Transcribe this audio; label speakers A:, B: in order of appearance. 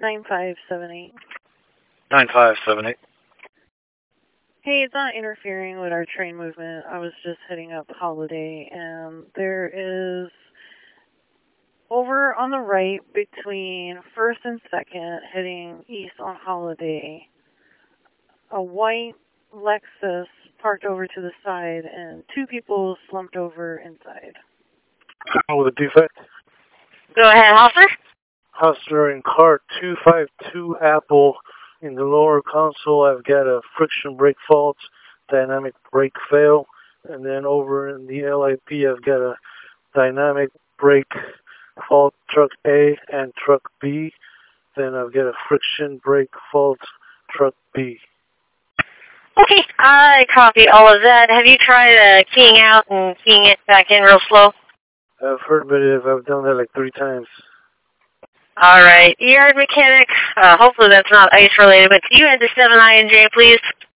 A: 9578.
B: 9578.
A: Hey, it's not interfering with our train movement. I was just heading up Holiday, and there is, over on the right between 1st and 2nd, heading east on Holiday, a white Lexus parked over to the side, and 2 people slumped over inside.
B: With a defect?
C: Go ahead, Hoffer.
B: Hustler in car 252 Apple. In the lower console, I've got a friction brake fault, dynamic brake fail, and then over in the LIP, I've got a dynamic brake fault truck A and truck B. Then I've got a friction brake fault truck B.
C: Okay, I copy all of that. Have you tried keying out and keying it back in real slow?
B: I've heard about it. I've done that like 3 times.
C: All right, yard mechanic. Hopefully that's not ice related, but can you add the 7 INJ, please?